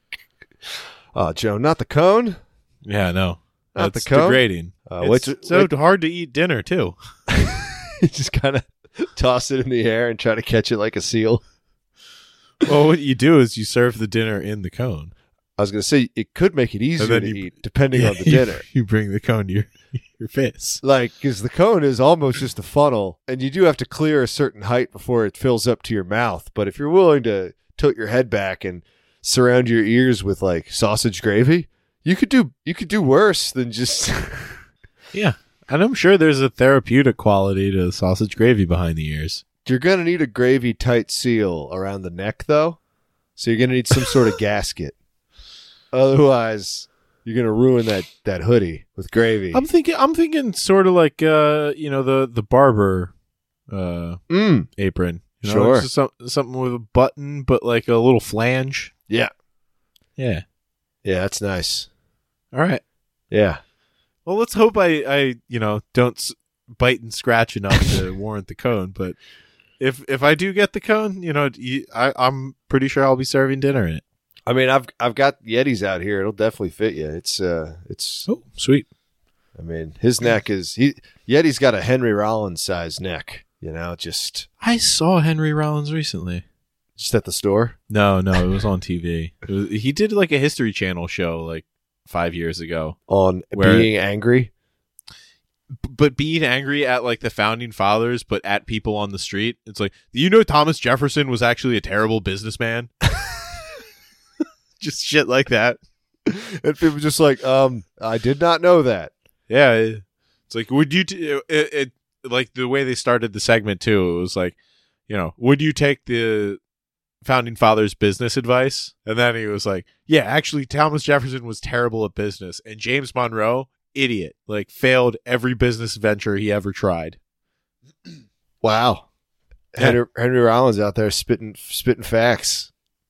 Oh, Joe, not the cone? Yeah, no. Not That's the cone? degrading. It's hard to eat dinner, too. You just kind of toss it in the air and try to catch it like a seal. Well, what you do is you serve the dinner in the cone. I was going to say, it could make it easier then to you- eat, depending on the dinner. You bring the cone to your face. Because the cone is almost just a funnel, and you do have to clear a certain height before it fills up to your mouth. But if you're willing to tilt your head back and surround your ears with sausage gravy, you could do worse than just. Yeah. And I'm sure there's a therapeutic quality to sausage gravy behind the ears. You're gonna need a gravy tight seal around the neck, though. So you're gonna need some sort of gasket. Otherwise, you're gonna ruin that hoodie with gravy. I'm thinking sort of like the barber apron. You know, Sure. it's just something with a button, but like a little flange. Yeah. Yeah. Yeah, that's nice. All right. Yeah. Well, let's hope I don't bite and scratch enough to warrant the cone. But if I do get the cone, I'm pretty sure I'll be serving dinner in it. I mean, I've got Yetis out here. It'll definitely fit you. It's Oh, sweet. I mean, his neck is Yeti's got a Henry Rollins size neck. Just I saw Henry Rollins recently. just at the store. No, it was on TV. He did like a History Channel show like 5 years ago On Where- being angry. but being angry at like the founding fathers, but at people on the street. It's like, Thomas Jefferson was actually a terrible businessman. Just shit like that. And people just like, I did not know that. Yeah, it's like, would you like the way they started the segment too? It was like, would you take the founding fathers' business advice? And then he was like, yeah, actually, Thomas Jefferson was terrible at business, and James Monroe, idiot, like failed every business venture he ever tried. Wow. Yeah. Henry Rollins out there spitting facts.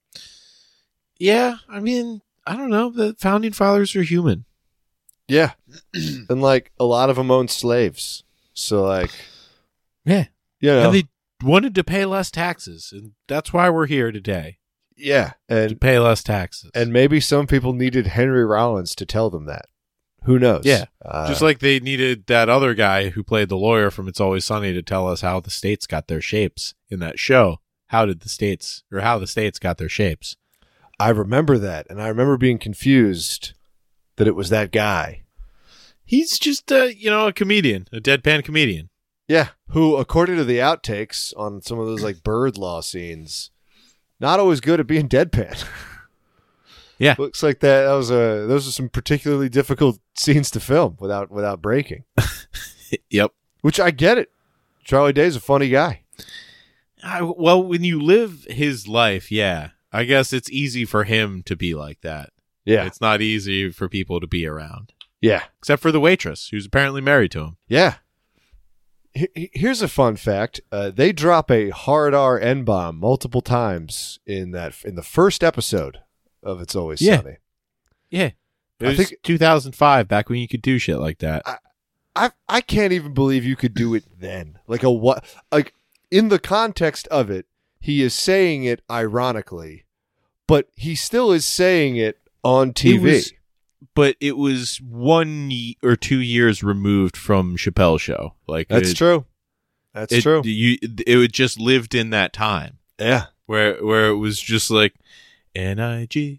Yeah, I mean, I don't know. The founding fathers are human. Yeah. And like a lot of them owned slaves. So like, Yeah, and and they wanted to pay less taxes, and that's why we're here today, yeah. to And pay less taxes. and maybe some people needed Henry Rollins to tell them that. Who knows? Yeah. Just like they needed that other guy who played the lawyer from It's Always Sunny to tell us how the states got their shapes in that show. How the states got their shapes. I remember that, and I remember being confused that it was that guy. He's just a comedian, a deadpan comedian. Yeah, who, according to the outtakes on some of those like bird law scenes, not always good at being deadpan. Yeah. Looks like those are some particularly difficult scenes to film without breaking. Yep. Which I get it. Charlie Day's a funny guy. Well, when you live his life, yeah, I guess it's easy for him to be like that. Yeah, It's not easy for people to be around. yeah, Except for the waitress, who's apparently married to him. yeah. Here's a fun fact. They drop a hard R N-bomb multiple times in the first episode of It's Always Yeah. Sunny. Yeah. It I was think- 2005, back when you could do shit like that. I can't even believe you could do it then. Like in the context of it, he is saying it ironically, but he still is saying it on TV. But it was 1 or 2 years removed from Chappelle's show. Like That's true. That's true. It just lived in that time Yeah. where it was just like NIGGAR.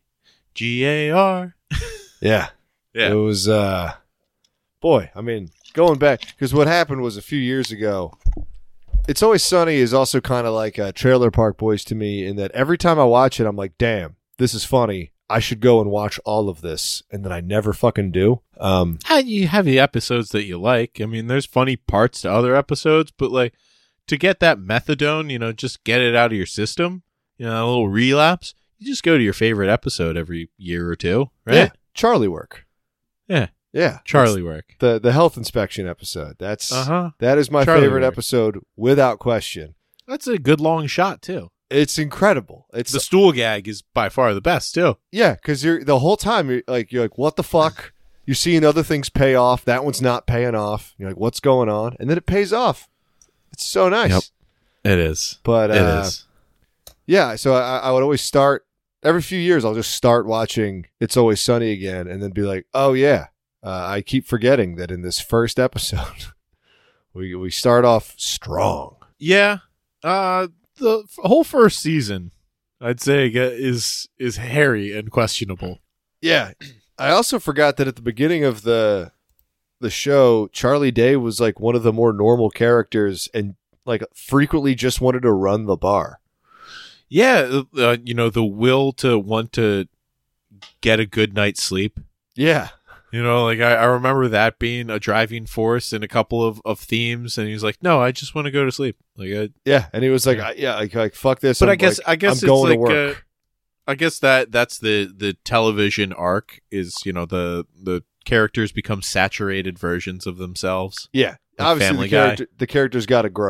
Yeah. Yeah. It was boy, I mean, going back, because what happened was a few years ago, It's Always Sunny is also kind of like Trailer Park Boys to me, in that every time I watch it, I'm like, damn, this is funny. I should go and watch all of this, and then I never fucking do. You have the episodes that you like. I mean, there's funny parts to other episodes, but like to get that methadone, just get it out of your system, a little relapse, you just go to your favorite episode every year or two, right? Yeah, Charlie work. Yeah. Yeah, Charlie work. The health inspection episode. That is my Charlie favorite work. episode without question. That's a good long shot too. It's incredible. It's The stool gag is by far the best too. yeah, because you're the whole time you're like, what the fuck? You're seeing other things pay off. That one's not paying off. You're like, what's going on? And then it pays off. It's so nice. Yep. It is. But It is. yeah, so I would always start every few years. I'll just start watching It's Always Sunny again, and then be like, oh yeah, I keep forgetting that in this first episode, we start off strong. Yeah. The whole first season, I'd say, is hairy and questionable. Yeah, I also forgot that at the beginning of the show, Charlie Day was like one of the more normal characters, and like frequently just wanted to run the bar. Yeah, the will to want to get a good night's sleep. Yeah, I remember that being a driving force in a couple of themes, and he's like, "No, I just want to go to sleep." yeah, and he was like, like fuck this. But I'm I guess I'm it's going like to work. I guess that's the television arc is the characters become saturated versions of themselves. Yeah, like obviously Family Guy. the character's got to grow.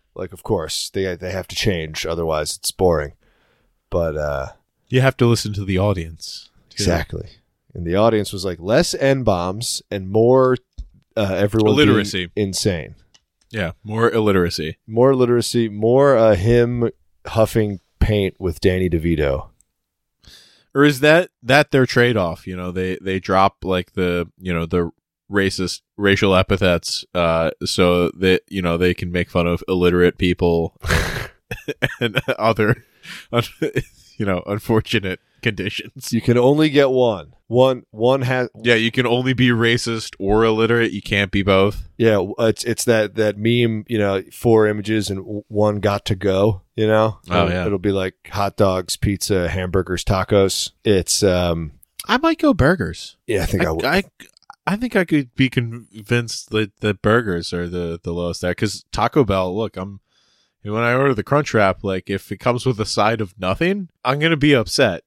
Like, of course, they have to change, otherwise it's boring. But You have to listen to the audience. exactly. And the audience was like, less N-bombs and more everyone Illiteracy. being insane. Yeah, more illiteracy. More literacy, more him huffing paint with Danny DeVito. Or is that their trade-off? You know, they drop like the racist racial epithets so that, you know, they can make fun of illiterate people and other unfortunate conditions. You can only get one. One has. Yeah, you can only be racist or illiterate. You can't be both. Yeah, it's that meme. 4 images and one got to go. Oh, yeah. It'll be like hot dogs, pizza, hamburgers, tacos. It's I might go burgers. yeah. I think I would. I think I could be convinced that burgers are the lowest there, because Taco Bell. Look, when I order the Crunchwrap, like if it comes with a side of nothing, I'm gonna be upset.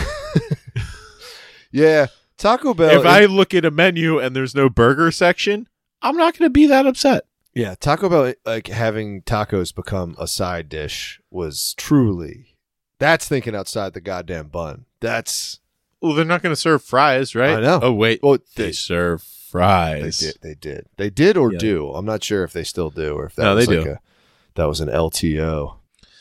Yeah, Taco Bell. If I look at a menu and there's no burger section, I'm not gonna be that upset. Yeah, Taco Bell, like having tacos become a side dish was that's thinking outside the goddamn bun. That's Well, they're not gonna serve fries, right? I know. Oh wait, well, they serve fries. They did or Yeah. do. I'm not sure if they still do or if that No, was they like do. that was an LTO.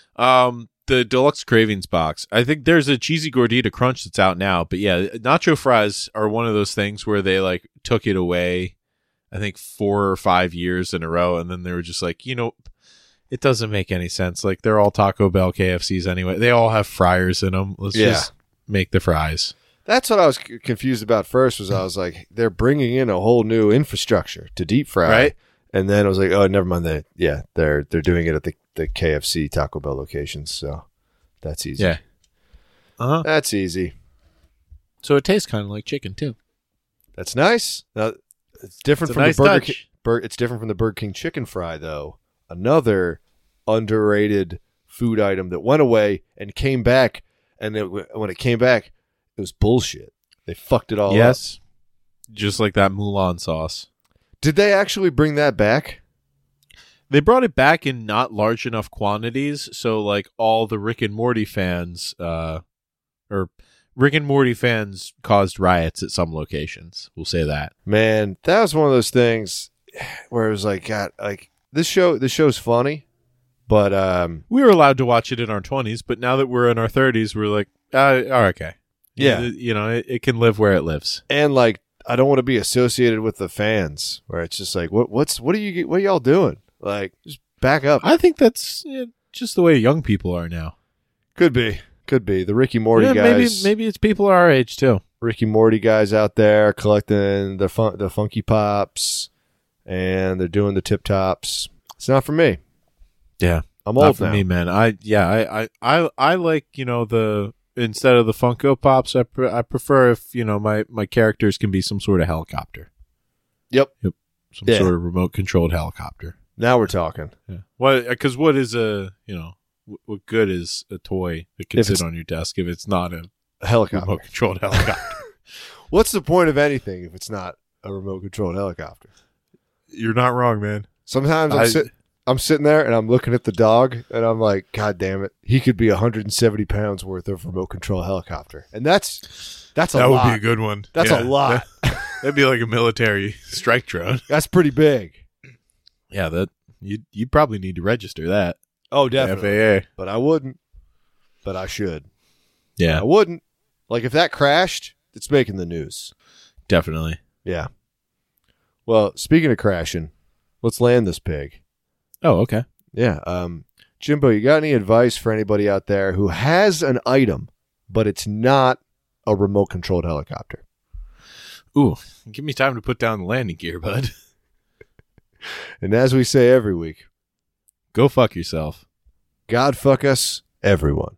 The Deluxe Cravings box. I think there's a cheesy gordita crunch that's out now, but yeah, nacho fries are one of those things where they like took it away, I think 4 or 5 years in a row, and then they were just like, it doesn't make any sense. Like they're all Taco Bell, KFCs anyway. They all have fryers in them. Let's just make the fries. That's what I was confused about first. Was I was like, they're bringing in a whole new infrastructure to deep fry, Right. And then I was like, oh, never mind. They're doing it at the KFC Taco Bell locations, so that's easy. Yeah. That's easy. So it tastes kind of like chicken too. That's nice. Now, it's different It's a from nice the Burger touch. King. It's different from the Burger King chicken fry, though. Another underrated food item that went away and came back, and when it came back, it was bullshit. They fucked it all up. Yes. Just like that Mulan sauce. Did they actually bring that back? They brought it back in not large enough quantities, so like all the Rick and Morty fans, or Rick and Morty fans caused riots at some locations. We'll say that. Man, that was one of those things where it was like, God, like this show's funny, but We were allowed to watch it in our 20s, but now that we're in our 30s, we're like, okay. Yeah. It can live where it lives. and like I don't want to be associated with the fans where it's just like, what are y'all doing? Like, just back up. I think that's just the way young people are now. Could be the Ricky Morty Yeah, guys. maybe it's people our age too. Ricky Morty guys out there collecting the Funky Pops, and they're doing the Tip Tops. It's not for me. Yeah, I'm not old for now. me, man. I like the instead of the Funko Pops, I prefer if my characters can be some sort of helicopter. Yep. Some Yeah. sort of remote controlled helicopter. Now we're talking. Yeah. Because what is what good is a toy that can If sit it's- on your desk if it's not a A helicopter. remote controlled helicopter? What's the point of anything if it's not a remote controlled helicopter? You're not wrong, man. Sometimes I'm sitting there and I'm looking at the dog and I'm like, God damn it, he could be 170 pounds worth of remote control helicopter, and that's a That lot. would be a good one. That's a lot. That'd be like a military strike drone. That's pretty big. Yeah, that you probably need to register that. Oh, definitely. FAA. But I wouldn't. But I should. Yeah, I wouldn't. Like if that crashed, it's making the news. definitely. Yeah. Well, speaking of crashing, let's land this pig. Oh, okay. Yeah. Jimbo, you got any advice for anybody out there who has an item, but it's not a remote controlled helicopter? Ooh, give me time to put down the landing gear, bud. And as we say every week, Go fuck yourself. God fuck us, everyone.